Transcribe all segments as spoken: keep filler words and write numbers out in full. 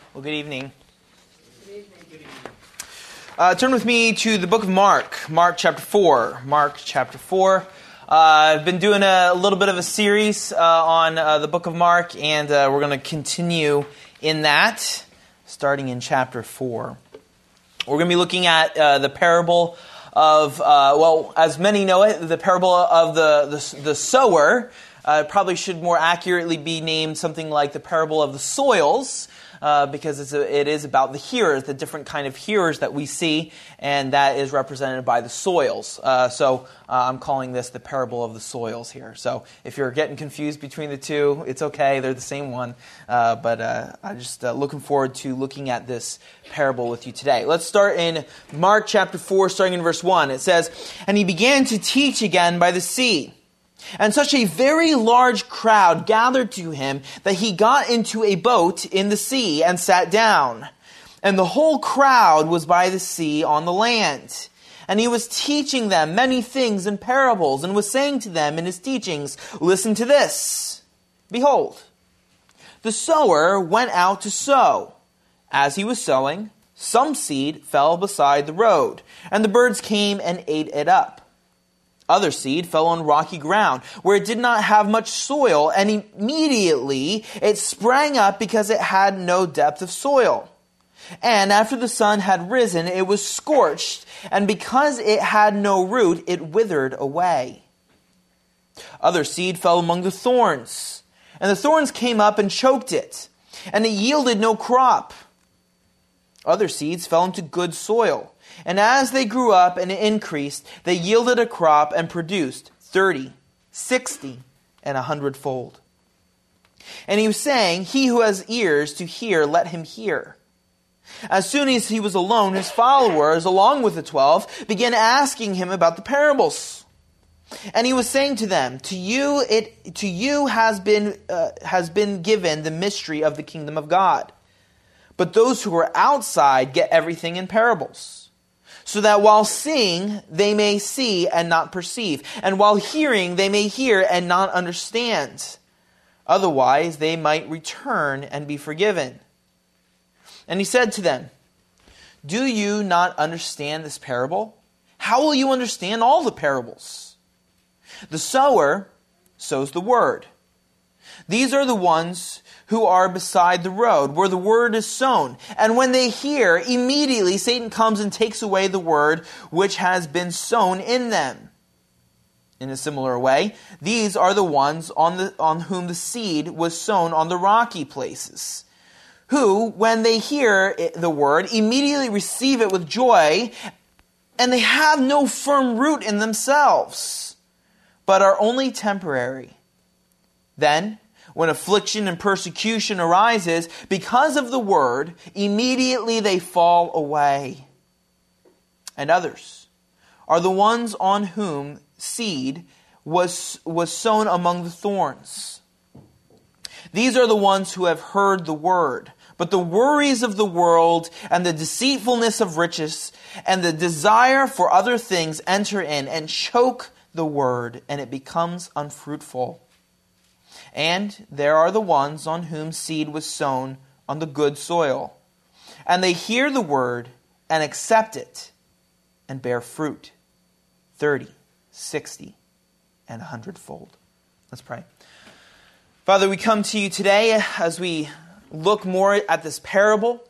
Well, good evening. Good evening. Uh, turn with me to the book of Mark, Mark chapter four. Mark chapter four. Uh, I've been doing a, a little bit of a series uh, on uh, the book of Mark, and uh, we're going to continue in that, starting in chapter four. We're going to be looking at uh, the parable of, uh, well, as many know it, the parable of the, the, the sower. Uh, probably should more accurately be named something like the parable of the soils, uh, because it's a, it is about the hearers, the different kind of hearers that we see, and that is represented by the soils. Uh, so uh, I'm calling this the parable of the soils here. So if you're getting confused between the two, it's okay, they're the same one. Uh, but uh, I'm just uh, looking forward to looking at this parable with you today. Let's start in Mark chapter four, starting in verse one. It says, "And he began to teach again by the sea. And such a very large crowd gathered to him that he got into a boat in the sea and sat down. And the whole crowd was by the sea on the land. And he was teaching them many things in parables, and was saying to them in his teachings, 'Listen to this. Behold, the sower went out to sow. As he was sowing, some seed fell beside the road, and the birds came and ate it up. Other seed fell on rocky ground, where it did not have much soil, and immediately it sprang up because it had no depth of soil. And after the sun had risen, it was scorched, and because it had no root, it withered away. Other seed fell among the thorns, and the thorns came up and choked it, and it yielded no crop. Other seeds fell into good soil, and as they grew up and increased, they yielded a crop and produced thirty, sixty, and a hundredfold. And he was saying, 'He who has ears to hear, let him hear.' As soon as he was alone, his followers, along with the twelve, began asking him about the parables. And he was saying to them, 'To you it to you has been uh, has been given the mystery of the kingdom of God. But those who are outside get everything in parables, so that while seeing, they may see and not perceive, and while hearing, they may hear and not understand. Otherwise, they might return and be forgiven.' And he said to them, 'Do you not understand this parable? How will you understand all the parables? The sower sows the word. These are the ones who are beside the road, where the word is sown. And when they hear, immediately Satan comes and takes away the word which has been sown in them. In a similar way, these are the ones on the on whom the seed was sown on the rocky places, who, when they hear it, the word, immediately receive it with joy, and they have no firm root in themselves, but are only temporary. Then, when affliction and persecution arises because of the word, immediately they fall away. And others are the ones on whom seed was, was sown among the thorns. These are the ones who have heard the word, but the worries of the world and the deceitfulness of riches and the desire for other things enter in and choke the word, and it becomes unfruitful. And there are the ones on whom seed was sown on the good soil. And they hear the word and accept it and bear fruit, thirty, sixty, and a hundredfold." Let's pray. Father, we come to you today as we look more at this parable.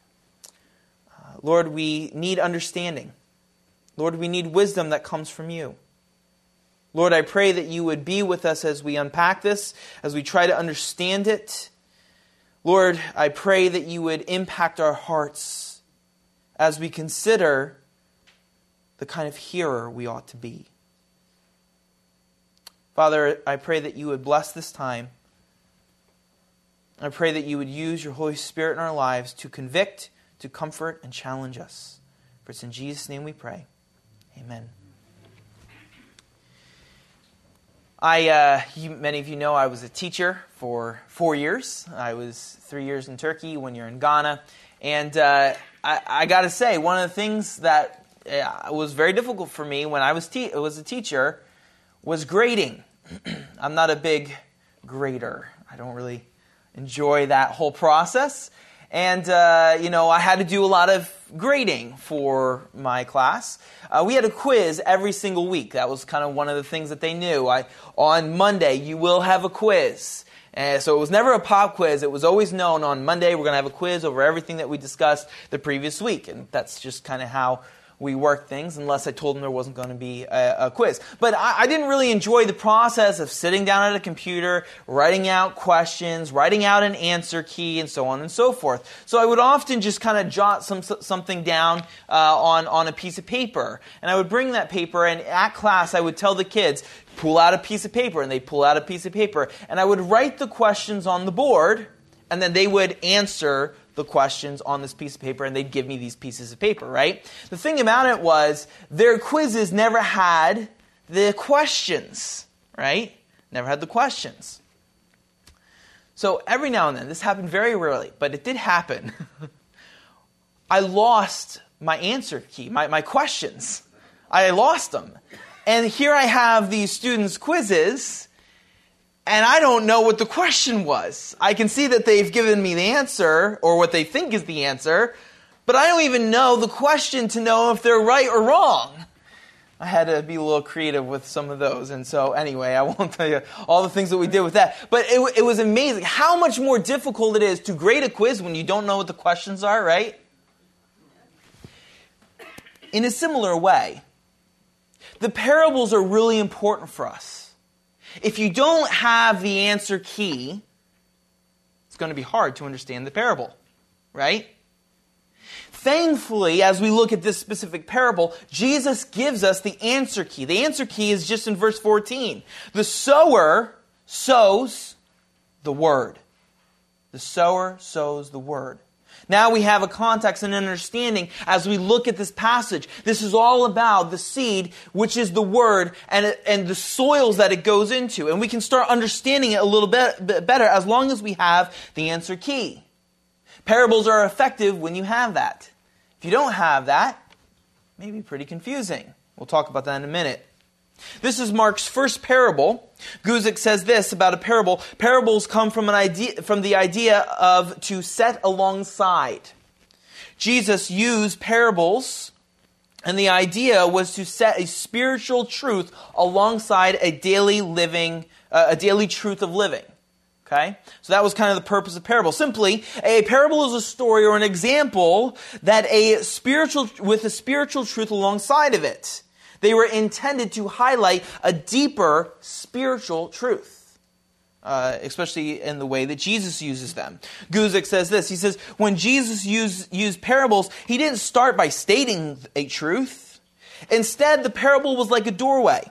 Uh, Lord, we need understanding. Lord, we need wisdom that comes from you. Lord, I pray that you would be with us as we unpack this, as we try to understand it. Lord, I pray that you would impact our hearts as we consider the kind of hearer we ought to be. Father, I pray that you would bless this time. I pray that you would use your Holy Spirit in our lives to convict, to comfort, and challenge us. For it's in Jesus' name we pray. Amen. I, uh, you, many of you know I was a teacher for four years. I was three years in Turkey, one year in Ghana. And uh, I, I got to say, one of the things that uh, was very difficult for me when I was, te- was a teacher was grading. I'm not a big grader. I don't really enjoy that whole process. And, uh, you know, I had to do a lot of grading for my class. Uh, we had a quiz every single week. That was kind of one of the things that they knew. I, on Monday, you will have a quiz. And so it was never a pop quiz. It was always known on Monday we're going to have a quiz over everything that we discussed the previous week. And that's just kind of how we work things, unless I told them there wasn't going to be a, a quiz. But I, I didn't really enjoy the process of sitting down at a computer, writing out questions, writing out an answer key, and so on and so forth. So I would often just kind of jot some something down uh, on, on a piece of paper. And I would bring that paper, and at class I would tell the kids, pull out a piece of paper, and they'd pull out a piece of paper. And I would write the questions on the board, and then they would answer the questions on this piece of paper, and they'd give me these pieces of paper, right? The thing about it was, their quizzes never had the questions, right? Never had the questions. So every now and then, this happened very rarely, but it did happen. I lost my answer key, my, my questions. I lost them. And here I have these students' quizzes, and I don't know what the question was. I can see that they've given me the answer, or what they think is the answer, but I don't even know the question to know if they're right or wrong. I had to be a little creative with some of those, and so anyway, I won't tell you all the things that we did with that. But it, it was amazing how much more difficult it is to grade a quiz when you don't know what the questions are, right? In a similar way, the parables are really important for us. If you don't have the answer key, it's going to be hard to understand the parable, right? Thankfully, as we look at this specific parable, Jesus gives us the answer key. The answer key is just in verse fourteen. The sower sows the word. The sower sows the word. Now we have a context and an understanding as we look at this passage. This is all about the seed, which is the word, and, and the soils that it goes into. And we can start understanding it a little bit, bit better as long as we have the answer key. Parables are effective when you have that. If you don't have that, it may be pretty confusing. We'll talk about that in a minute. This is Mark's first parable. Guzik says this about a parable. Parables come from an idea, from the idea of to set alongside. Jesus used parables, and the idea was to set a spiritual truth alongside a daily living, uh, a daily truth of living. Okay? So that was kind of the purpose of parable. Simply, a parable is a story or an example that a spiritual with a spiritual truth alongside of it. They were intended to highlight a deeper spiritual truth, uh, especially in the way that Jesus uses them. Guzik says this. He says, when Jesus used, used parables, he didn't start by stating a truth. Instead, the parable was like a doorway.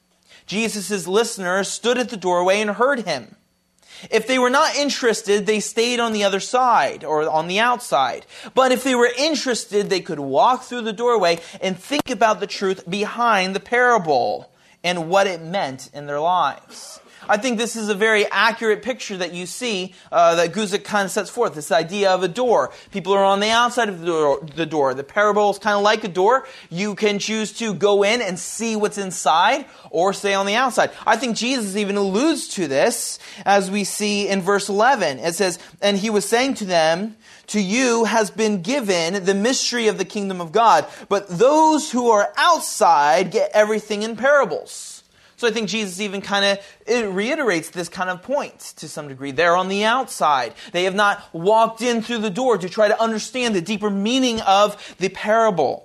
Jesus' listeners stood at the doorway and heard him. If they were not interested, they stayed on the other side or on the outside. But if they were interested, they could walk through the doorway and think about the truth behind the parable and what it meant in their lives. I think this is a very accurate picture that you see uh, that Guzik kind of sets forth, this idea of a door. People are on the outside of the door. The, door. the parable is kind of like a door. You can choose to go in and see what's inside or stay on the outside. I think Jesus even alludes to this as we see in verse eleven. It says, and he was saying to them, to you has been given the mystery of the kingdom of God, but those who are outside get everything in parables. So I think Jesus even kind of reiterates this kind of point to some degree. They're on the outside. They have not walked in through the door to try to understand the deeper meaning of the parable.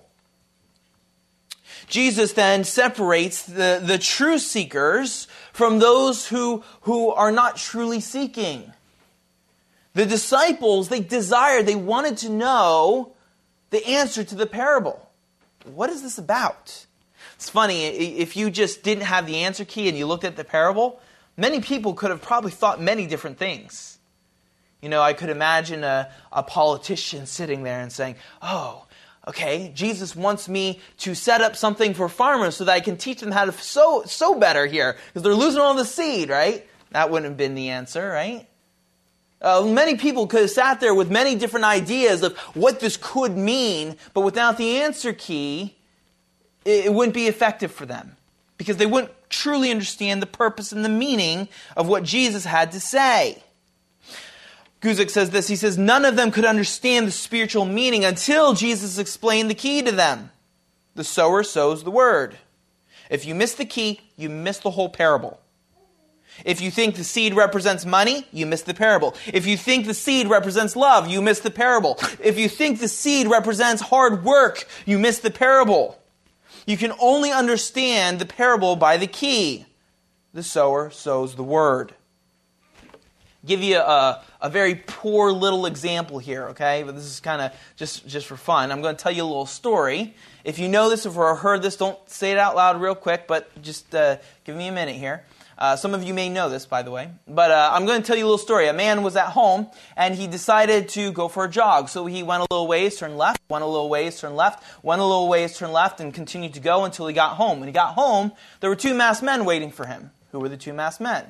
Jesus then separates the, the true seekers from those who, who are not truly seeking. The disciples, they desired, they wanted to know the answer to the parable. What is this about? It's funny, if you just didn't have the answer key and you looked at the parable, many people could have probably thought many different things. You know, I could imagine a, a politician sitting there and saying, oh, okay, Jesus wants me to set up something for farmers so that I can teach them how to sow, sow better here, because they're losing all the seed, right? That wouldn't have been the answer, right? Uh, many people could have sat there with many different ideas of what this could mean, but without the answer key, it wouldn't be effective for them because they wouldn't truly understand the purpose and the meaning of what Jesus had to say. Guzik says this, he says, none of them could understand the spiritual meaning until Jesus explained the key to them. The sower sows the word. If you miss the key, you miss the whole parable. If you think the seed represents money, you miss the parable. If you think the seed represents love, you miss the parable. If you think the seed represents hard work, you miss the parable. You can only understand the parable by the key. The sower sows the word. Give you a, a very poor little example here, okay? But this is kind of just, just for fun. I'm going to tell you a little story. If you know this, if you've heard this, don't say it out loud real quick, but just uh, give me a minute here. Uh, some of you may know this, by the way. But uh, I'm going to tell you a little story. A man was at home, and he decided to go for a jog. So he went a little ways, turned left, went a little ways, turned left, went a little ways, turned left, and continued to go until he got home. When he got home, there were two masked men waiting for him. Who were the two masked men?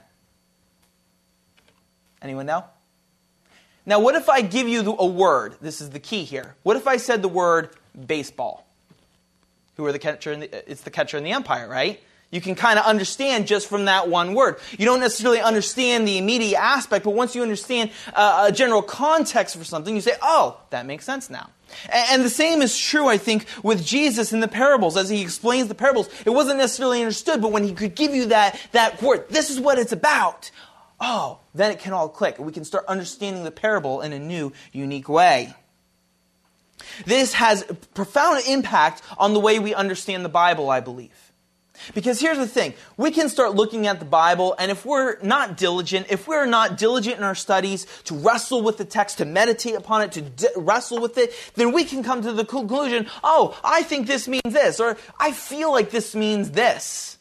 Anyone know? Now, what if I give you a word? This is the key here. What if I said the word baseball? Who are the catcher? In the, it's the catcher in the umpire, right? You can kind of understand just from that one word. You don't necessarily understand the immediate aspect, but once you understand uh, a general context for something, you say, oh, that makes sense now. And, and the same is true, I think, with Jesus in the parables. As he explains the parables, it wasn't necessarily understood, but when he could give you that, that word, this is what it's about, oh, then it can all click. We can start understanding the parable in a new, unique way. This has a profound impact on the way we understand the Bible, I believe. Because here's the thing, we can start looking at the Bible, and if we're not diligent, if we're not diligent in our studies to wrestle with the text, to meditate upon it, to di- wrestle with it, then we can come to the conclusion, oh, I think this means this, or I feel like this means this.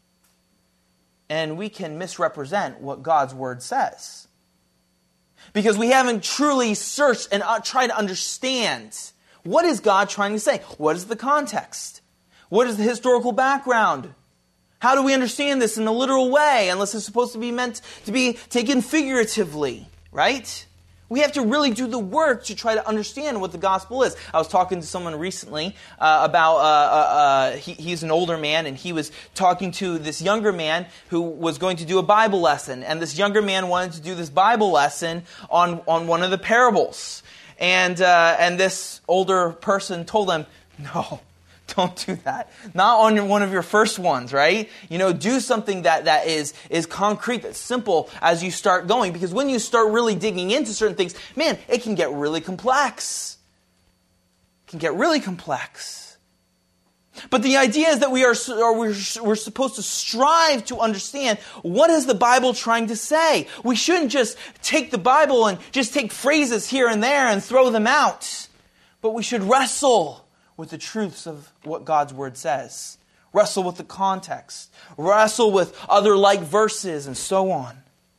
And we can misrepresent what God's Word says. Because we haven't truly searched and uh, tried to understand, what is God trying to say? What is the context? What is the historical background? How do we understand this in a literal way, unless it's supposed to be meant to be taken figuratively, right? We have to really do the work to try to understand what the gospel is. I was talking to someone recently uh, about, uh, uh, uh, he, he's an older man, and he was talking to this younger man who was going to do a Bible lesson. And this younger man wanted to do this Bible lesson on, on one of the parables. And, uh, and this older person told him, no, don't do that. Not on one of your first ones, right? You know, do something that, that is, is concrete, that's simple as you start going. Because when you start really digging into certain things, man, it can get really complex. It can get really complex. But the idea is that we are, or we're, we're supposed to strive to understand, what is the Bible trying to say? We shouldn't just take the Bible and just take phrases here and there and throw them out. But we should wrestle with the truths of what God's Word says. Wrestle with the context. Wrestle with other like verses and so on.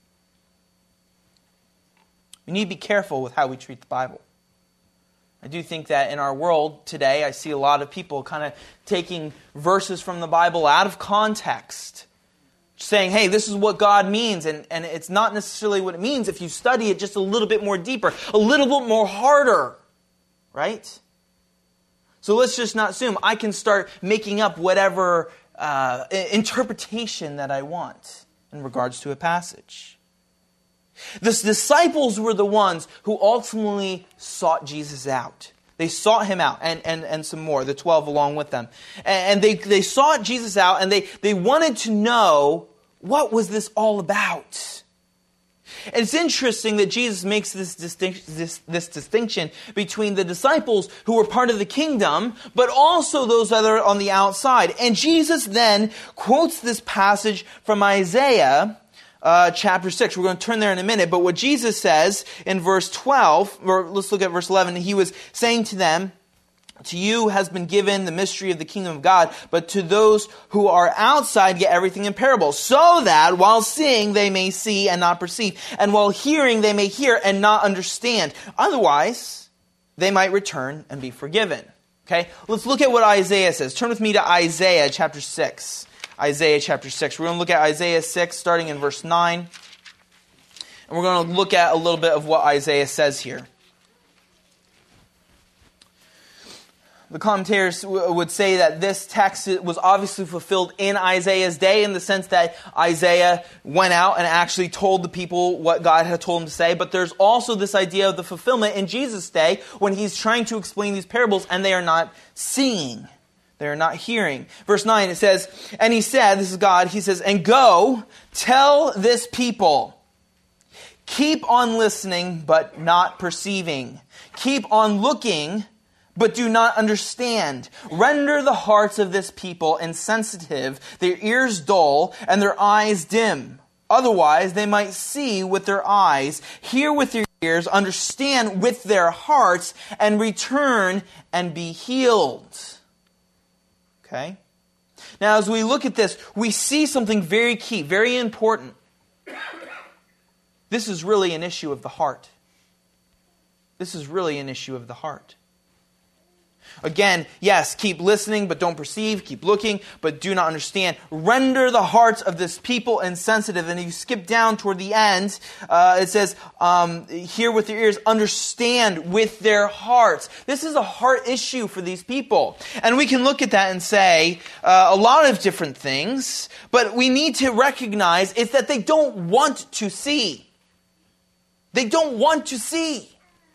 We need to be careful with how we treat the Bible. I do think that in our world today, I see a lot of people kind of taking verses from the Bible out of context. Saying, hey, this is what God means, and, and it's not necessarily what it means if you study it just a little bit more deeper, a little bit more harder. Right? So let's just not assume I can start making up whatever uh, interpretation that I want in regards to a passage. The disciples were the ones who ultimately sought Jesus out. They sought him out, and, and, and some more, the twelve along with them. And they, they sought Jesus out, and they, they wanted to know, what was this all about? And it's interesting that Jesus makes this, distinct, this, this distinction between the disciples who were part of the kingdom, but also those that are on the outside. And Jesus then quotes this passage from Isaiah uh, chapter six. We're going to turn there in a minute. But what Jesus says in verse twelve, or let's look at verse eleven. He was saying to them, to you has been given the mystery of the kingdom of God, but to those who are outside get everything in parables, so that while seeing they may see and not perceive, and while hearing they may hear and not understand. Otherwise, they might return and be forgiven. Okay, let's look at what Isaiah says. Turn with me to Isaiah chapter six. Isaiah chapter six. We're going to look at Isaiah six, starting in verse nine. And we're going to look at a little bit of what Isaiah says here. The commentators w- would say that this text was obviously fulfilled in Isaiah's day in the sense that Isaiah went out and actually told the people what God had told him to say. But there's also this idea of the fulfillment in Jesus' day when he's trying to explain these parables and they are not seeing. They are not hearing. Verse nine, it says, and he said, this is God, he says, and go tell this people, keep on listening but not perceiving. Keep on looking but do not understand. Render the hearts of this people insensitive, their ears dull, and their eyes dim. Otherwise, they might see with their eyes, hear with their ears, understand with their hearts, and return and be healed. Okay? Now, as we look at this, we see something very key, very important. This is really an issue of the heart. This is really an issue of the heart. Again, yes, keep listening, but don't perceive. Keep looking, but do not understand. Render the hearts of this people insensitive. And if you skip down toward the end, uh, it says, um, hear with your ears, understand with their hearts. This is a heart issue for these people. And we can look at that and say uh, a lot of different things, but we need to recognize it's that they don't want to see. They don't want to see.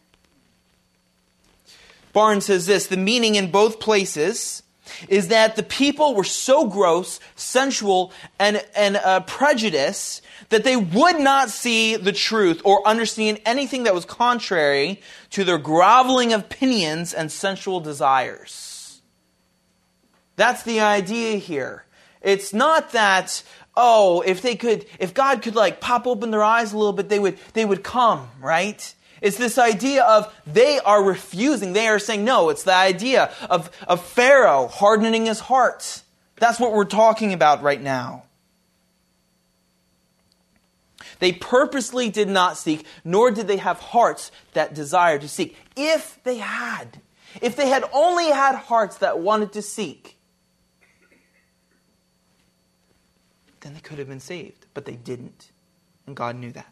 Barnes says this, the meaning in both places is that the people were so gross, sensual, and, and uh, prejudiced that they would not see the truth or understand anything that was contrary to their groveling opinions and sensual desires. That's the idea here. It's not that, oh, if they could, if God could like pop open their eyes a little bit, they would, they would come, right? It's this idea of they are refusing. They are saying no. It's the idea of, of Pharaoh hardening his heart. That's what we're talking about right now. They purposely did not seek, nor did they have hearts that desired to seek. If they had, if they had only had hearts that wanted to seek, then they could have been saved. But they didn't. And God knew that.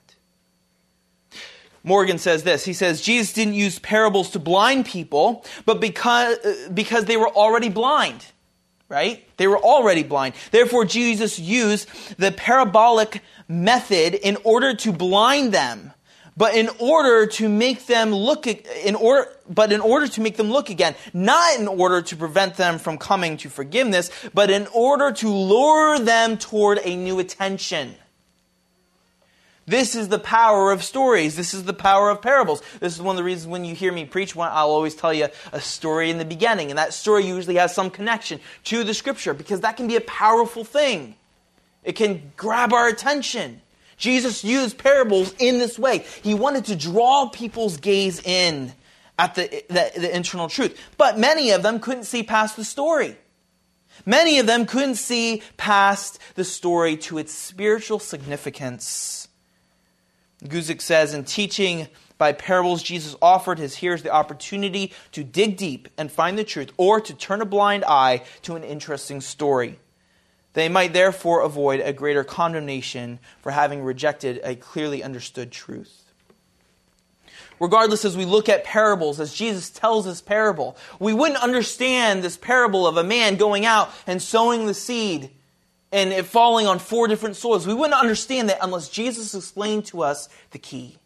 Morgan says this. He says, Jesus didn't use parables to blind people, but because, uh, because they were already blind. Right? They were already blind. Therefore, Jesus used the parabolic method in order to blind them, but in order to make them look in order but in order to make them look again, not in order to prevent them from coming to forgiveness, but in order to lure them toward a new attention. This is the power of stories. This is the power of parables. This is one of the reasons when you hear me preach, I'll always tell you a story in the beginning. And that story usually has some connection to the Scripture because that can be a powerful thing. It can grab our attention. Jesus used parables in this way. He wanted to draw people's gaze in at the, the, the internal truth. But many of them couldn't see past the story. Many of them couldn't see past the story to its spiritual significance. Guzik says, in teaching by parables, Jesus offered his hearers the opportunity to dig deep and find the truth, or to turn a blind eye to an interesting story. They might therefore avoid a greater condemnation for having rejected a clearly understood truth. Regardless, as we look at parables, as Jesus tells this parable, we wouldn't understand this parable of a man going out and sowing the seed and it falling on four different soils. We wouldn't understand that unless Jesus explained to us the key.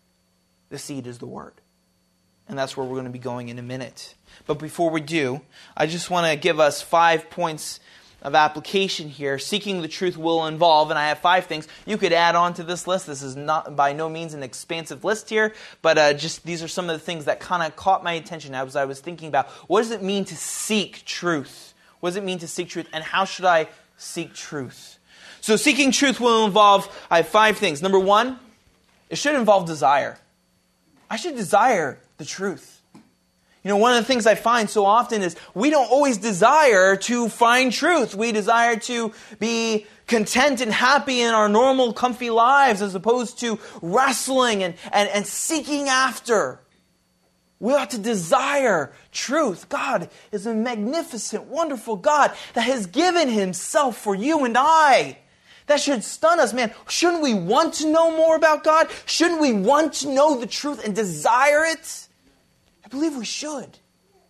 The seed is the Word. And that's where we're going to be going in a minute. But before we do, I just want to give us five points of application here. Seeking the truth will involve, and I have five things. You could add on to this list. This is not by no means an expansive list here, but uh, just these are some of the things that kind of caught my attention as I was thinking about what does it mean to seek truth? What does it mean to seek truth, and how should I seek truth? So seeking truth will involve, I have five things. Number one, it should involve desire. I should desire the truth. You know, one of the things I find so often is we don't always desire to find truth. We desire to be content and happy in our normal, comfy lives as opposed to wrestling and, and, and seeking after. We ought to desire truth. God is a magnificent, wonderful God that has given himself for you and I. That should stun us, man. Shouldn't we want to know more about God? Shouldn't we want to know the truth and desire it? I believe we should. I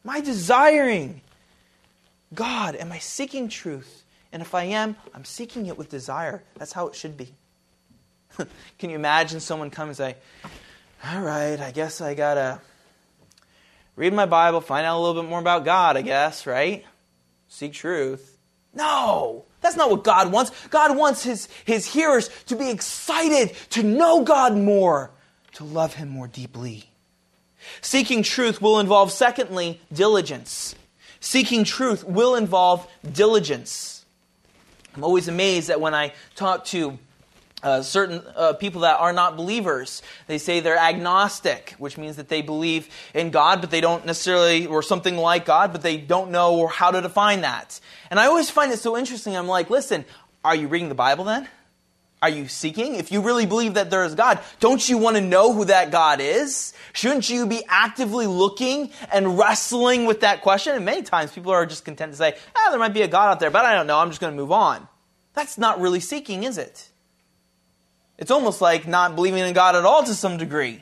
Am I desiring God? Am I seeking truth? And if I am, I'm seeking it with desire. That's how it should be. Can you imagine someone come and say, all right, I guess I got to read my Bible, find out a little bit more about God, I guess, right? Seek truth. No, that's not what God wants. God wants his, his hearers to be excited, to know God more, to love Him more deeply. Seeking truth will involve, secondly, diligence. Seeking truth will involve diligence. I'm always amazed that when I talk to Uh, certain uh, people that are not believers, they say they're agnostic, which means that they believe in God, but they don't necessarily, or something like God, but they don't know how to define that. And I always find it so interesting. I'm like, listen, are you reading the Bible then? Are you seeking? If you really believe that there is God, don't you want to know who that God is? Shouldn't you be actively looking and wrestling with that question? And many times people are just content to say, ah, there might be a God out there, but I don't know, I'm just going to move on. That's not really seeking, is it? It's almost like not believing in God at all to some degree.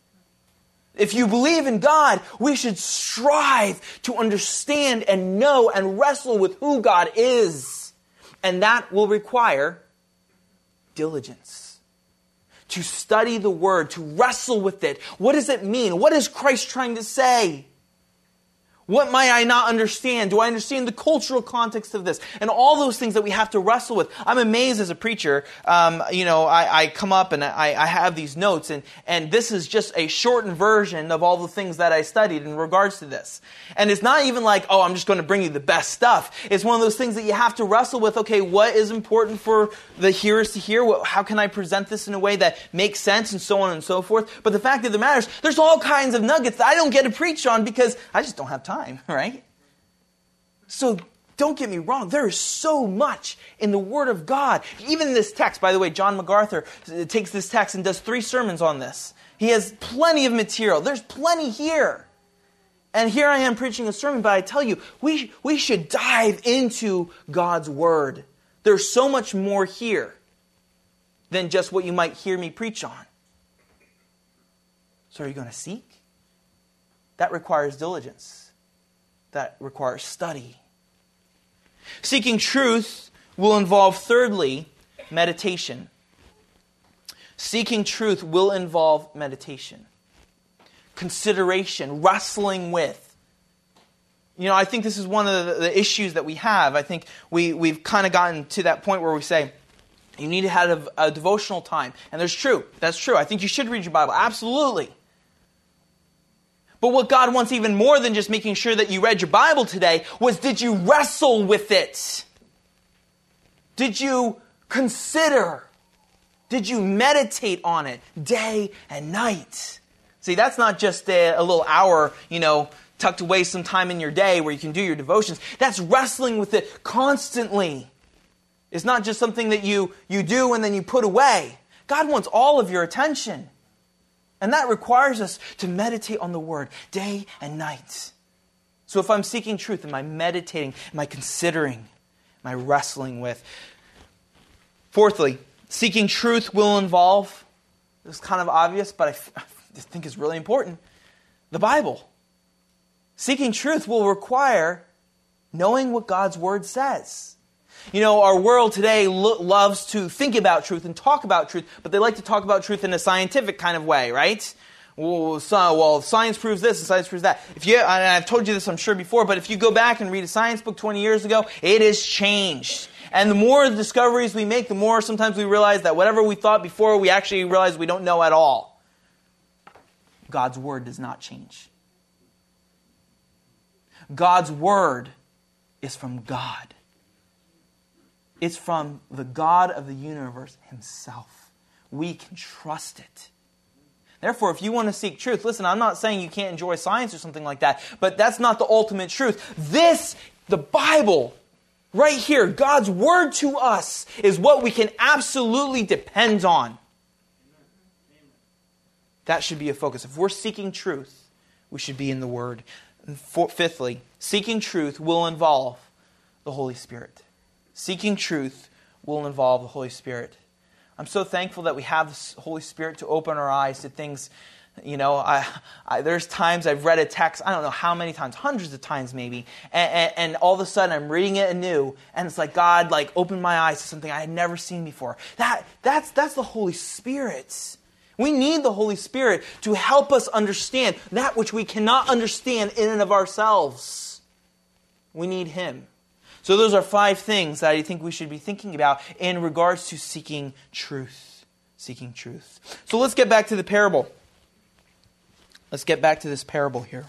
If you believe in God, we should strive to understand and know and wrestle with who God is. And that will require diligence. To study the Word, to wrestle with it. What does it mean? What is Christ trying to say? What might I not understand? Do I understand the cultural context of this? And all those things that we have to wrestle with. I'm amazed as a preacher. Um, you know, I, I come up and I, I have these notes, and, and this is just a shortened version of all the things that I studied in regards to this. And it's not even like, oh, I'm just going to bring you the best stuff. It's one of those things that you have to wrestle with. Okay, what is important for the hearers to hear? What, how can I present this in a way that makes sense, and so on and so forth? But the fact of the matter is, there's all kinds of nuggets that I don't get to preach on because I just don't have time. Right? So don't get me wrong, there is so much in the Word of God. Even in this text, by the way, John MacArthur takes this text and does three sermons on this. He has plenty of material. There's plenty here. And here I am preaching a sermon, but I tell you, we, we should dive into God's Word. There's so much more here than just what you might hear me preach on. So are you going to seek? That requires diligence. That requires study. Seeking truth will involve, thirdly, meditation. Seeking truth will involve meditation. Consideration, wrestling with. You know, I think this is one of the, the issues that we have. I think we, we've kind of gotten to that point where we say, you need to have a, a devotional time. And there's true. That's true. I think you should read your Bible. Absolutely. But what God wants even more than just making sure that you read your Bible today was, did you wrestle with it? Did you consider? Did you meditate on it day and night? See, that's not just a, a little hour, you know, tucked away sometime in your day where you can do your devotions. That's wrestling with it constantly. It's not just something that you, you do and then you put away. God wants all of your attention. And that requires us to meditate on the Word day and night. So if I'm seeking truth, am I meditating? Am I considering? Am I wrestling with? Fourthly, seeking truth will involve, this is kind of obvious, but I, f- I think it's really important, the Bible. Seeking truth will require knowing what God's Word says. You know, our world today lo- loves to think about truth and talk about truth, but they like to talk about truth in a scientific kind of way, right? Well, so, well science proves this and science proves that. If you, and I've told you this, I'm sure, before, but if you go back and read a science book twenty years ago, it has changed. And the more discoveries we make, the more sometimes we realize that whatever we thought before, we actually realize we don't know at all. God's Word does not change. God's Word is from God. It's from the God of the universe Himself. We can trust it. Therefore, if you want to seek truth, listen, I'm not saying you can't enjoy science or something like that, but that's not the ultimate truth. This, the Bible, right here, God's Word to us, is what we can absolutely depend on. That should be a focus. If we're seeking truth, we should be in the Word. And fifthly, seeking truth will involve the Holy Spirit. Seeking truth will involve the Holy Spirit. I'm so thankful that we have the Holy Spirit to open our eyes to things You know, I, I, there's times I've read a text, I don't know how many times, hundreds of times maybe, and, and, and all of a sudden I'm reading it anew, and it's like God like opened my eyes to something I had never seen before. That that's that's the Holy Spirit. We need the Holy Spirit to help us understand that which we cannot understand in and of ourselves. We need Him. So those are five things that I think we should be thinking about in regards to seeking truth. Seeking truth. So let's get back to the parable. Let's get back to this parable here.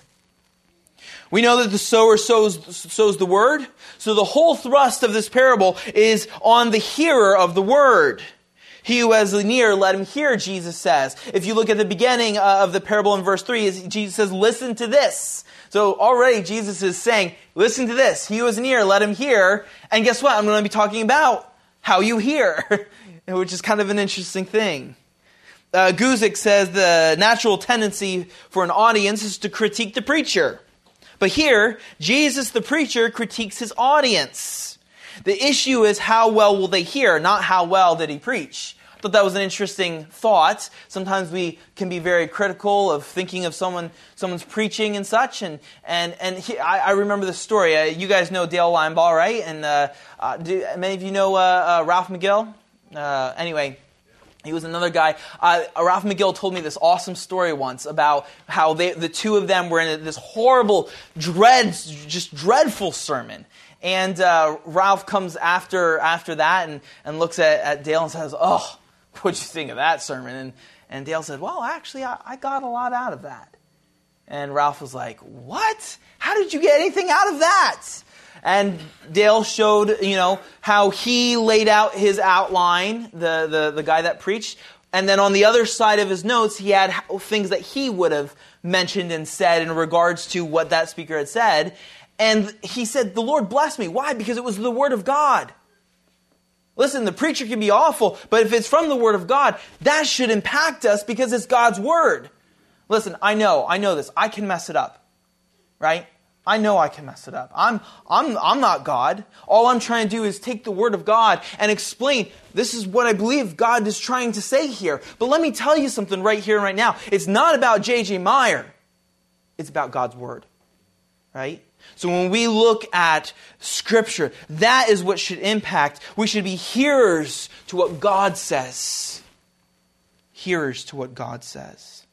We know that the sower sows, sows the word. So the whole thrust of this parable is on the hearer of the word. He who has an ear, let him hear, Jesus says. If you look at the beginning of the parable in verse three, Jesus says, listen to this. So already Jesus is saying, listen to this. He who has an ear, let him hear. And guess what? I'm going to be talking about how you hear, which is kind of an interesting thing. Uh, Guzik says the natural tendency for an audience is to critique the preacher. But here, Jesus the preacher critiques his audience. The issue is how well will they hear, not how well did he preach. I thought that was an interesting thought. Sometimes we can be very critical of thinking of someone, someone's preaching and such. And and and he, I, I remember the story. Uh, you guys know Dale Linebaugh, right? And uh, uh, do many of you know uh, uh, Ralph McGill? Uh, anyway. He was another guy. Uh, Ralph McGill told me this awesome story once about how they, the two of them were in this horrible, dread, just dreadful sermon. And uh, Ralph comes after after that and, and looks at, at Dale and says, "Oh, what'd you think of that sermon?" And and Dale said, "Well, actually, I, I got a lot out of that." And Ralph was like, "What? How did you get anything out of that?" And Dale showed, you know, how he laid out his outline, the, the, the guy that preached. And then on the other side of his notes, he had things that he would have mentioned and said in regards to what that speaker had said. And he said, the Lord blessed me. Why? Because it was the Word of God. Listen, the preacher can be awful, but if it's from the Word of God, that should impact us because it's God's Word. Listen, I know, I know this. I can mess it up, right? I know I can mess it up. I'm, I'm, I'm not God. All I'm trying to do is take the Word of God and explain, this is what I believe God is trying to say here. But let me tell you something right here and right now. It's not about J J Meyer. It's about God's Word, right? So when we look at Scripture, that is what should impact. We should be hearers to what God says. Hearers to what God says.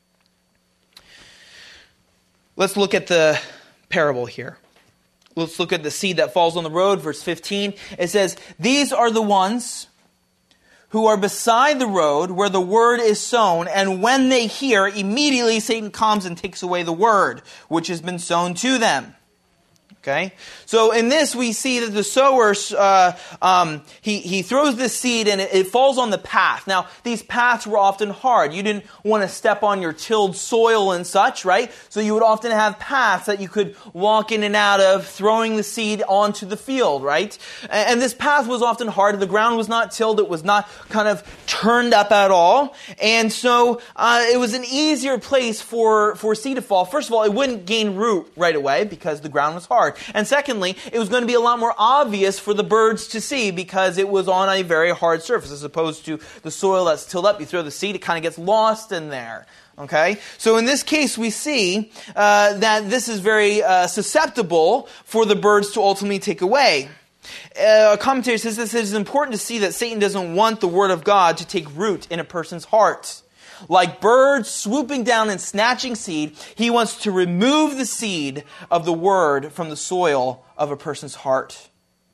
Let's look at the parable here. Let's look at the seed that falls on the road, verse fifteen. It says, these are the ones who are beside the road where the word is sown, and when they hear, immediately Satan comes and takes away the word which has been sown to them. Okay, so in this we see that the sower, uh, um, he, he throws this seed and it, it falls on the path. Now, these paths were often hard. You didn't want to step on your tilled soil and such, right? So you would often have paths that you could walk in and out of, throwing the seed onto the field, right? And, and this path was often hard. The ground was not tilled. It was not kind of turned up at all. And so uh, it was an easier place for, for seed to fall. First of all, it wouldn't gain root right away because the ground was hard. And secondly, it was going to be a lot more obvious for the birds to see because it was on a very hard surface as opposed to the soil that's tilled up. You throw the seed, it kind of gets lost in there. Okay? So in this case, we see uh, that this is very uh, susceptible for the birds to ultimately take away. Uh, a commentator says this is important to see that Satan doesn't want the Word of God to take root in a person's heart. Like birds swooping down and snatching seed, he wants to remove the seed of the word from the soil of a person's heart.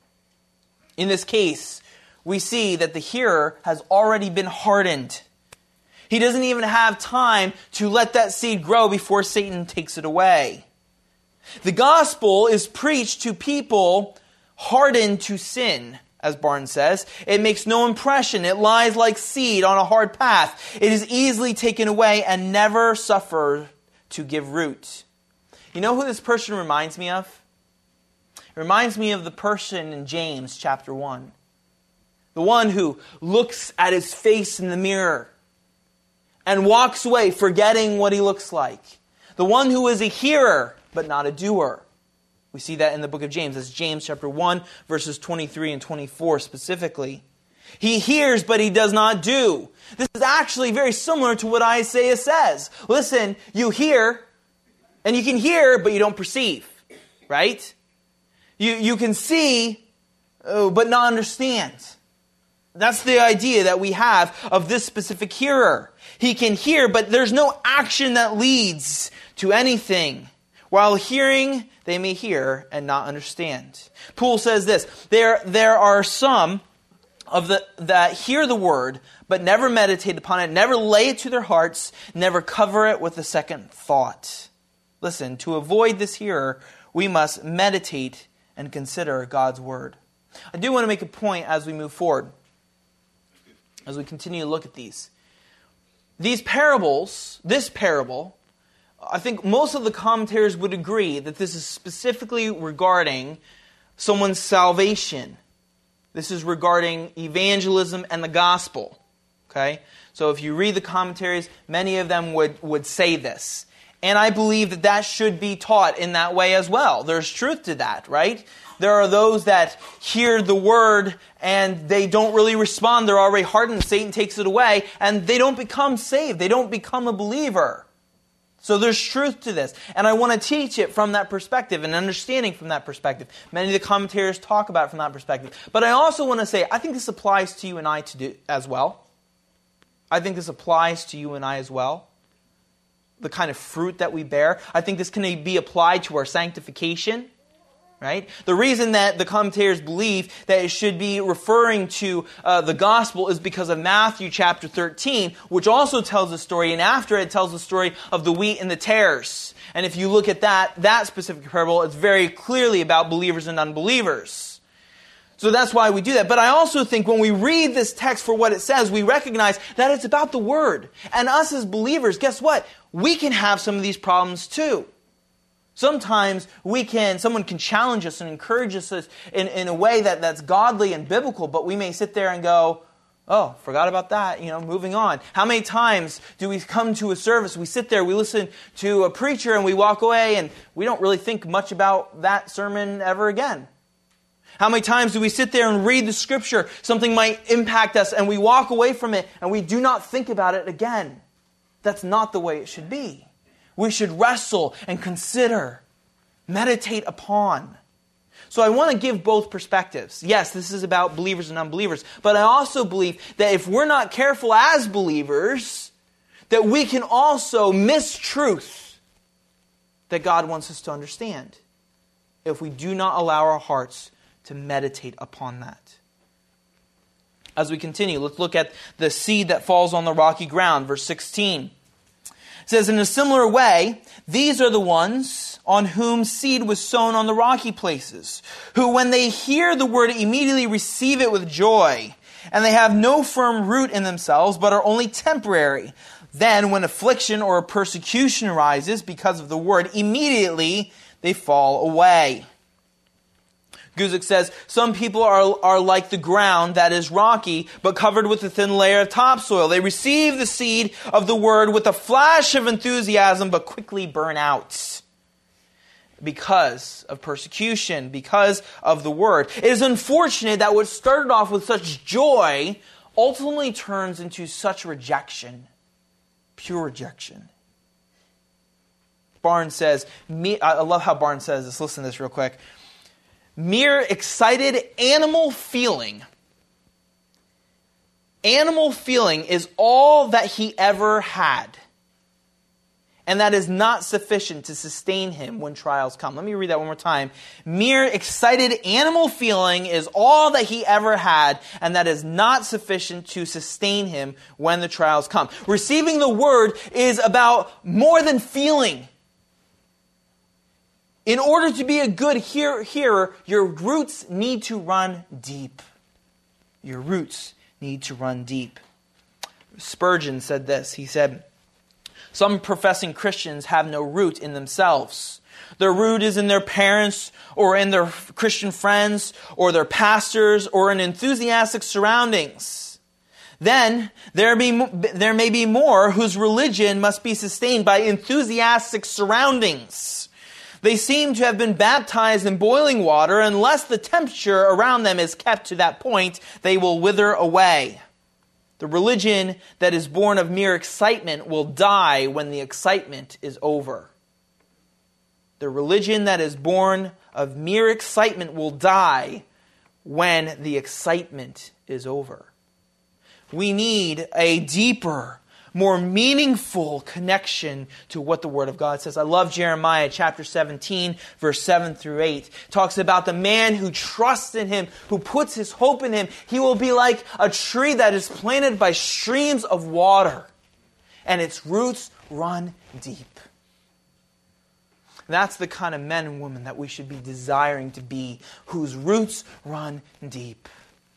In this case, we see that the hearer has already been hardened. He doesn't even have time to let that seed grow before Satan takes it away. The gospel is preached to people hardened to sin. As Barnes says, it makes no impression. It lies like seed on a hard path. It is easily taken away and never suffer to give root. You know who this person reminds me of? It reminds me of the person in James chapter one. The one who looks at his face in the mirror and walks away forgetting what he looks like. The one who is a hearer but not a doer. We see that in the book of James. That's James chapter one, verses twenty-three and twenty-four specifically. He hears, but he does not do. This is actually very similar to what Isaiah says. Listen, you hear, and you can hear, but you don't perceive, right? You, you can see, oh, but not understand. That's the idea that we have of this specific hearer. He can hear, but there's no action that leads to anything. While hearing, they may hear and not understand. Poole says this, there, there are some of the that hear the word, but never meditate upon it, never lay it to their hearts, never cover it with a second thought. Listen, to avoid this hearer, we must meditate and consider God's word. I do want to make a point as we move forward, as we continue to look at these. These parables, this parable, I think most of the commentators would agree that this is specifically regarding someone's salvation. This is regarding evangelism and the gospel. Okay? So if you read the commentaries, many of them would, would say this. And I believe that that should be taught in that way as well. There's truth to that, right? There are those that hear the word and they don't really respond. They're already hardened. Satan takes it away and they don't become saved. They don't become a believer. So there's truth to this. And I want to teach it from that perspective and understanding from that perspective. Many of the commentators talk about it from that perspective. But I also want to say, I think this applies to you and I to do as well. I think this applies to you and I as well. The kind of fruit that we bear. I think this can be applied to our sanctification. Right? The reason that the commentators believe that it should be referring to uh, the gospel is because of Matthew chapter thirteen, which also tells a story, and after it tells the story of the wheat and the tares. And if you look at that, that specific parable, it's very clearly about believers and unbelievers. So that's why we do that. But I also think when we read this text for what it says, we recognize that it's about the word. And us as believers, guess what? We can have some of these problems too. Sometimes we can, someone can challenge us and encourage us in, in a way that, that's godly and biblical, but we may sit there and go, oh, forgot about that, you know, moving on. How many times do we come to a service, we sit there, we listen to a preacher and we walk away and we don't really think much about that sermon ever again? How many times do we sit there and read the scripture, something might impact us and we walk away from it and we do not think about it again? That's not the way it should be. We should wrestle and consider, meditate upon. So I want to give both perspectives. Yes, this is about believers and unbelievers, but I also believe that if we're not careful as believers, that we can also miss truth that God wants us to understand if we do not allow our hearts to meditate upon that. As we continue, let's look at the seed that falls on the rocky ground, verse sixteen. It says, in a similar way, these are the ones on whom seed was sown on the rocky places, who when they hear the word immediately receive it with joy, and they have no firm root in themselves, but are only temporary. Then when affliction or persecution arises because of the word, immediately they fall away. Guzik says, some people are, are like the ground that is rocky, but covered with a thin layer of topsoil. They receive the seed of the word with a flash of enthusiasm, but quickly burn out because of persecution, because of the word. It is unfortunate that what started off with such joy ultimately turns into such rejection, pure rejection. Barnes says, me, I love how Barnes says this. Listen to this real quick. Mere excited animal feeling. Animal feeling is all that he ever had. And that is not sufficient to sustain him when trials come. Let me read that one more time. Mere excited animal feeling is all that he ever had, and that is not sufficient to sustain him when the trials come. Receiving the word is about more than feeling. In order to be a good hear- hearer, your roots need to run deep. Your roots need to run deep. Spurgeon said this. He said, some professing Christians have no root in themselves. Their root is in their parents or in their Christian friends or their pastors or in enthusiastic surroundings. Then there, be, there may be more whose religion must be sustained by enthusiastic surroundings. They seem to have been baptized in boiling water. Unless the temperature around them is kept to that point, they will wither away. The religion that is born of mere excitement will die when the excitement is over. The religion that is born of mere excitement will die when the excitement is over. We need a deeper, more meaningful connection to what the Word of God says. I love Jeremiah chapter seventeen, verse seven through eight. It talks about the man who trusts in Him, who puts his hope in Him. He will be like a tree that is planted by streams of water, and its roots run deep. That's the kind of men and women that we should be desiring to be, whose roots run deep.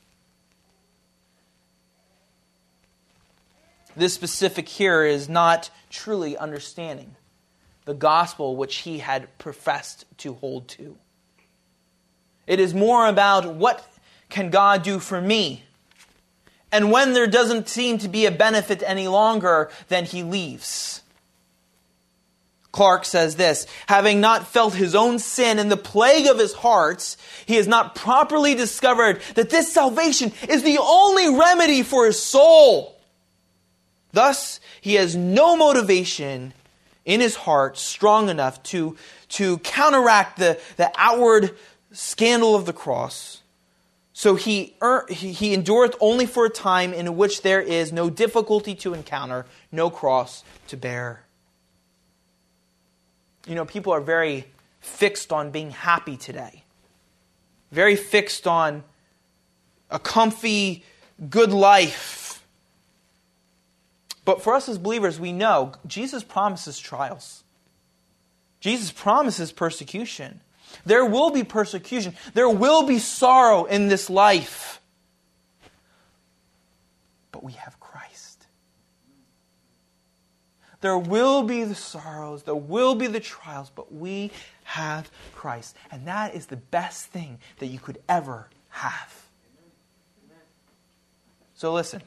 This specific here is not truly understanding the gospel which he had professed to hold to. It is more about what can God do for me? And when there doesn't seem to be a benefit any longer, then he leaves. Clark says this, having not felt his own sin and the plague of his heart, he has not properly discovered that this salvation is the only remedy for his soul. Thus, he has no motivation in his heart strong enough to, to counteract the, the outward scandal of the cross. So he, er, he, he endureth only for a time in which there is no difficulty to encounter, no cross to bear. You know, people are very fixed on being happy today. Very fixed on a comfy, good life. But for us as believers, we know Jesus promises trials. Jesus promises persecution. There will be persecution. There will be sorrow in this life. But we have Christ. There will be the sorrows. There will be the trials. But we have Christ. And that is the best thing that you could ever have. So listen.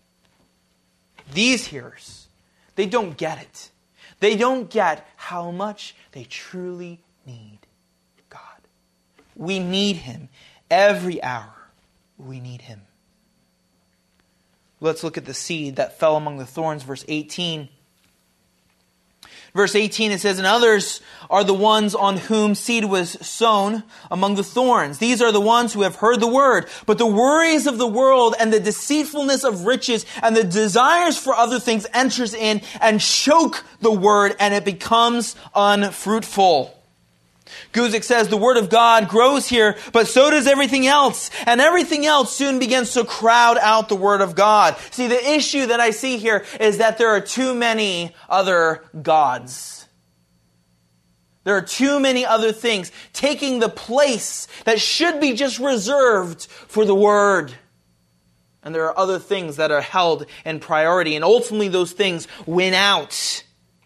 These hearers, they don't get it. They don't get how much they truly need God. We need Him. Every hour, we need Him. Let's look at the seed that fell among the thorns, verse eighteen. Verse eighteen, it says, and others are the ones on whom seed was sown among the thorns. These are the ones who have heard the word, but the worries of the world and the deceitfulness of riches and the desires for other things enters in and choke the word, and it becomes unfruitful. Guzik says the word of God grows here, but so does everything else. And everything else soon begins to crowd out the word of God. See, the issue that I see here is that there are too many other gods. There are too many other things taking the place that should be just reserved for the word. And there are other things that are held in priority. And ultimately those things win out.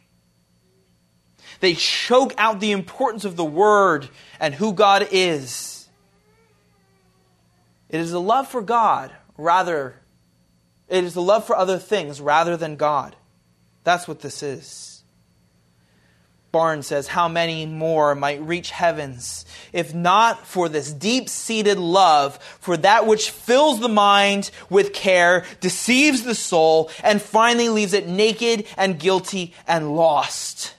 They choke out the importance of the Word and who God is. It is a love for God rather, it is a love for other things rather than God. That's what this is. Barnes says, how many more might reach heavens if not for this deep-seated love for that which fills the mind with care, deceives the soul, and finally leaves it naked and guilty and lost.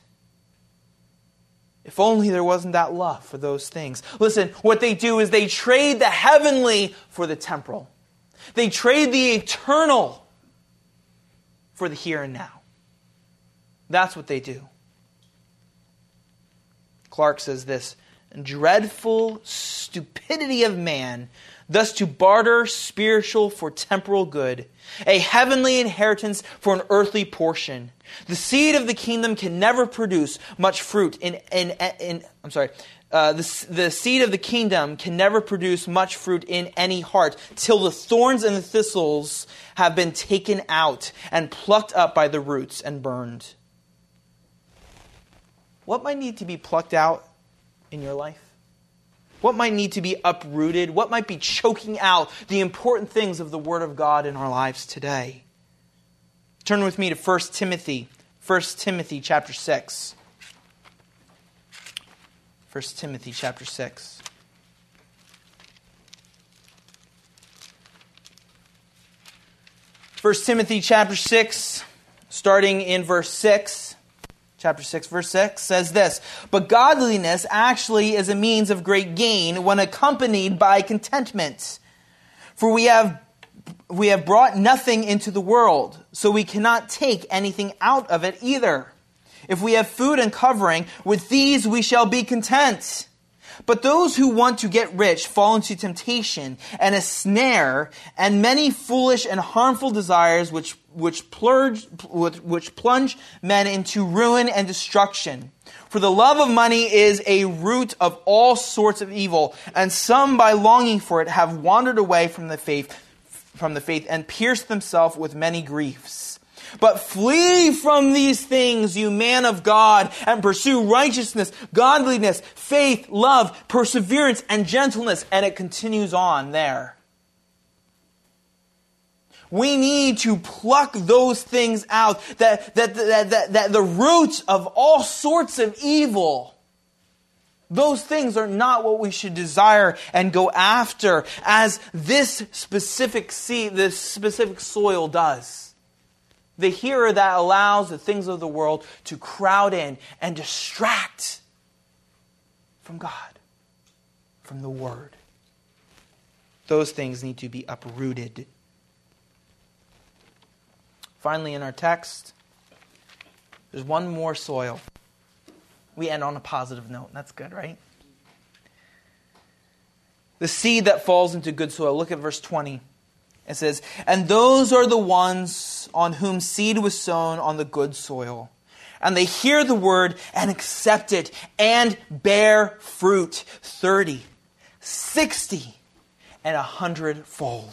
If only there wasn't that love for those things. Listen, what they do is they trade the heavenly for the temporal. They trade the eternal for the here and now. That's what they do. Clark says this, dreadful stupidity of man, thus to barter spiritual for temporal good, a heavenly inheritance for an earthly portion. The seed of the kingdom can never produce much fruit in, in, in I'm sorry, uh, the, the seed of the kingdom can never produce much fruit in any heart till the thorns and the thistles have been taken out and plucked up by the roots and burned. What might need to be plucked out in your life? What might need to be uprooted? What might be choking out the important things of the Word of God in our lives today? Turn with me to First Timothy. First Timothy chapter six. First Timothy chapter six. First Timothy chapter six, starting in verse six. Chapter six, verse six says this, "But godliness actually is a means of great gain when accompanied by contentment. For we have we have brought nothing into the world, so we cannot take anything out of it either. If we have food and covering, with these we shall be content. But those who want to get rich fall into temptation and a snare and many foolish and harmful desires which which plunge which plunge men into ruin and destruction. For the love of money is a root of all sorts of evil, and some by longing for it have wandered away from the faith from the faith and pierced themselves with many griefs. But flee from these things, you man of God, and pursue righteousness, godliness, faith, love, perseverance, and gentleness." And it continues on there. We need to pluck those things out, that, that, that, that, that the roots of all sorts of evil. Those things are not what we should desire and go after, as this specific seed, this specific soil does. The hearer that allows the things of the world to crowd in and distract from God, from the Word. Those things need to be uprooted. Finally, in our text, there's one more soil. We end on a positive note. That's good, right? The seed that falls into good soil. Look at verse twenty. It says, "And those are the ones on whom seed was sown on the good soil. And they hear the word and accept it and bear fruit, thirty, sixty, and a hundredfold."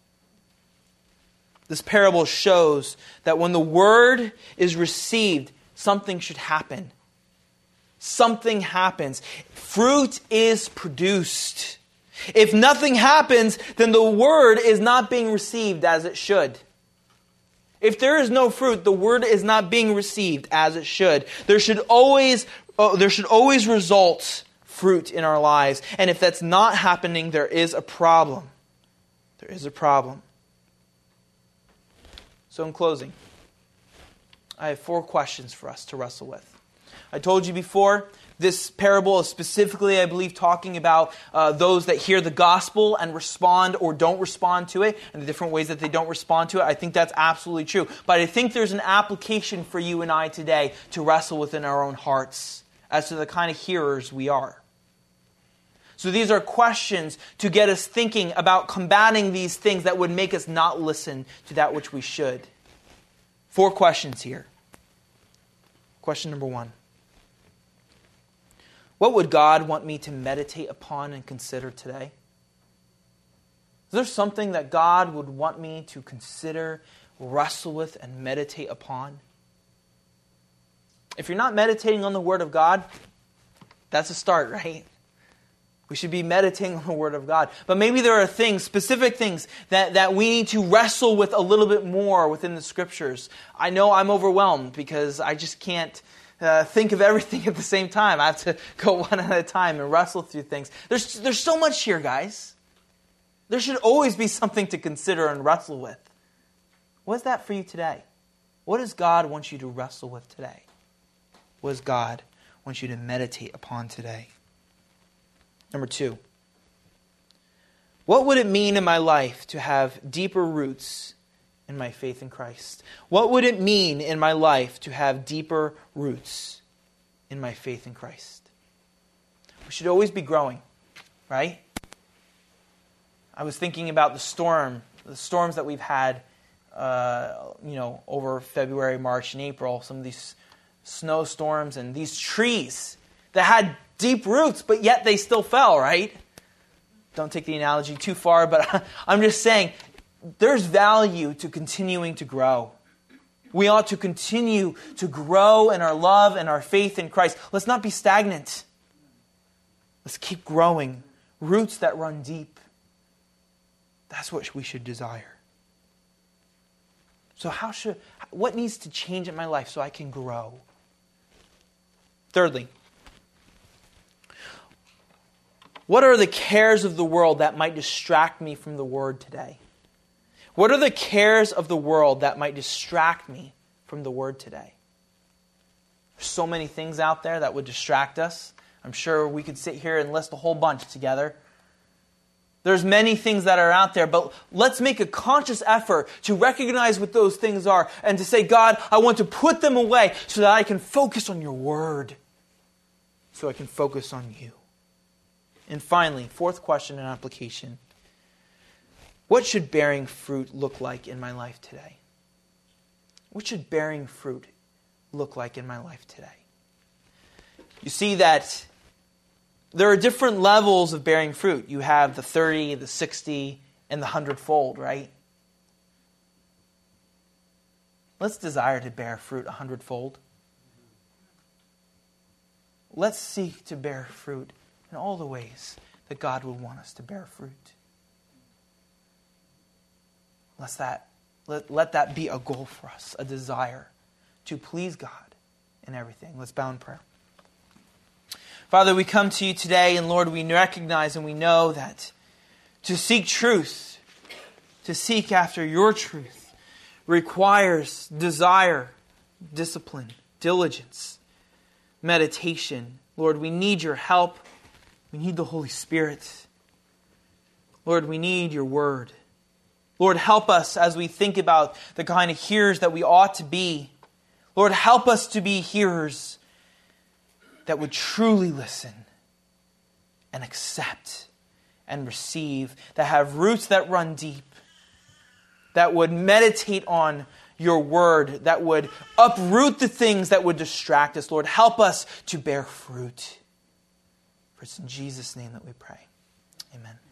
This parable shows that when the word is received, something should happen. Something happens. Fruit is produced. If nothing happens, then the word is not being received as it should. If there is no fruit, the word is not being received as it should. There should always, oh, there should always result fruit in our lives. And if that's not happening, there is a problem. There is a problem. So in closing, I have four questions for us to wrestle with. I told you before, this parable is specifically, I believe, talking about uh, those that hear the gospel and respond or don't respond to it, and the different ways that they don't respond to it. I think that's absolutely true. But I think there's an application for you and I today to wrestle within our own hearts as to the kind of hearers we are. So these are questions to get us thinking about combating these things that would make us not listen to that which we should. Four questions here. Question number one. What would God want me to meditate upon and consider today? Is there something that God would want me to consider, wrestle with, and meditate upon? If you're not meditating on the Word of God, that's a start, right? We should be meditating on the Word of God. But maybe there are things, specific things, that, that we need to wrestle with a little bit more within the Scriptures. I know I'm overwhelmed because I just can't Uh, think of everything at the same time. I have to go one at a time and wrestle through things. There's there's so much here, guys. There should always be something to consider and wrestle with. What is that for you today? What does God want you to wrestle with today? What does God want you to meditate upon today? Number two. What would it mean in my life to have deeper roots in my faith in Christ? What would it mean in my life to have deeper roots in my faith in Christ? We should always be growing, right? I was thinking about the storm, the storms that we've had, uh, you know, over February, March, and April. Some of these snowstorms and these trees that had deep roots, but yet they still fell, right? Don't take the analogy too far, but I'm just saying, there's value to continuing to grow. We ought to continue to grow in our love and our faith in Christ. Let's not be stagnant. Let's keep growing. Roots that run deep. That's what we should desire. So how should, what needs to change in my life so I can grow? Thirdly, What are the cares of the world that might distract me from the Word today? What are the cares of the world that might distract me from the Word today? There's so many things out there that would distract us. I'm sure we could sit here and list a whole bunch together. There's many things that are out there, but let's make a conscious effort to recognize what those things are and to say, God, I want to put them away so that I can focus on your Word, so I can focus on you. And finally, fourth question and application. What should bearing fruit look like in my life today? What should bearing fruit look like in my life today? You see that there are different levels of bearing fruit. You have the thirty, the sixty, and the hundredfold, right? Let's desire to bear fruit a hundredfold. Let's seek to bear fruit in all the ways that God would want us to bear fruit. Let's that, let, let that be a goal for us, a desire to please God in everything. Let's bow in prayer. Father, we come to you today, and Lord, we recognize and we know that to seek truth, to seek after your truth, requires desire, discipline, diligence, meditation. Lord, we need your help. We need the Holy Spirit. Lord, we need your word. Lord, help us as we think about the kind of hearers that we ought to be. Lord, help us to be hearers that would truly listen and accept and receive, that have roots that run deep, that would meditate on your word, that would uproot the things that would distract us. Lord, help us to bear fruit. For it's in Jesus' name that we pray. Amen.